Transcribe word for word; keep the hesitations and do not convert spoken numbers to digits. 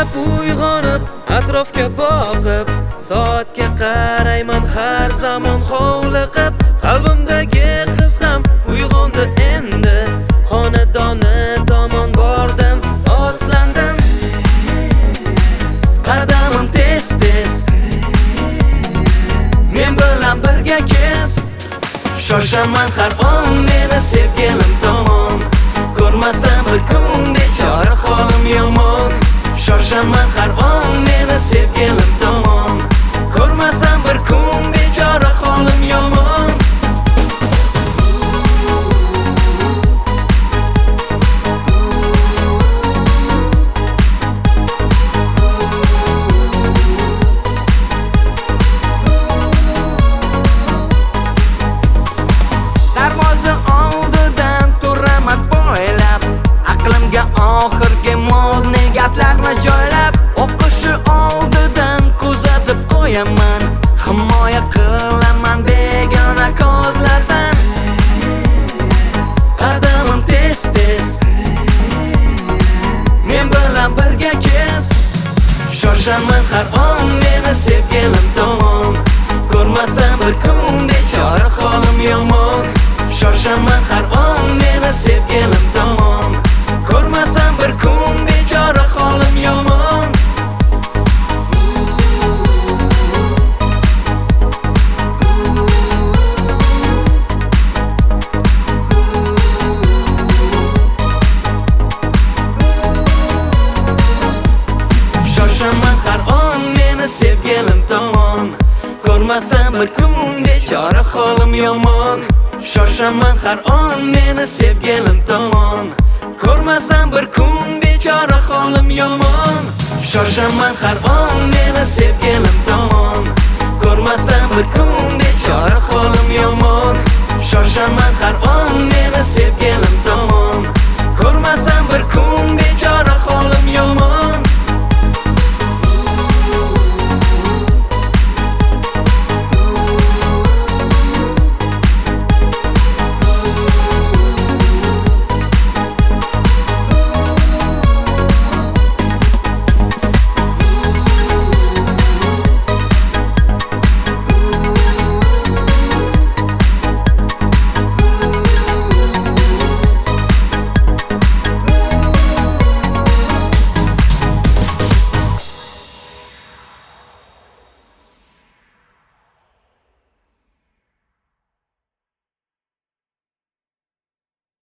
ertalab uyg'onib atrofga boqib, soatga qarayman har zamon hovliqib. Qalbimdagi qiz ham uyg'ondi endi, xonadoni tomon bordim, otlandim. Qadamim tez-tez, men bilan birga kez. Shoshaman har on meni sevgilim tomon, ko'rmasam bir kun bechora holim yomon. Shoshaman har on meni sevgilim tomon, ko'rmasam bir kun bechora holim yomon. Darvoza oldidan turaman bo'ylab, aqlimga oxirgi molni gaplarni joylab, o'qishi oldidan kuzatib qo'yaman, himoya qilaman begona ko'zlardan. Qadamim tez-tez, men bilan birga kez. Shoshaman har on meni sevgilim tomon, ko'rmasam bir kun bechora holim yomon. Shoshaman har on meni sevgilim tomon, ko'rmasam bir kun bechora holim yomon. Shoshaman har on meni sevgilim tomon, ko'rmasam bir kun bechora holim yomon. Shoshaman har on meni sevgilim tomon, ko'rmasam bir kun bechora holim yomon. Shoshaman har on meni sevgilim tomon, ko'rmasam bir kun bechora holim yomon. Shoshaman har on meni sevgilim tomon.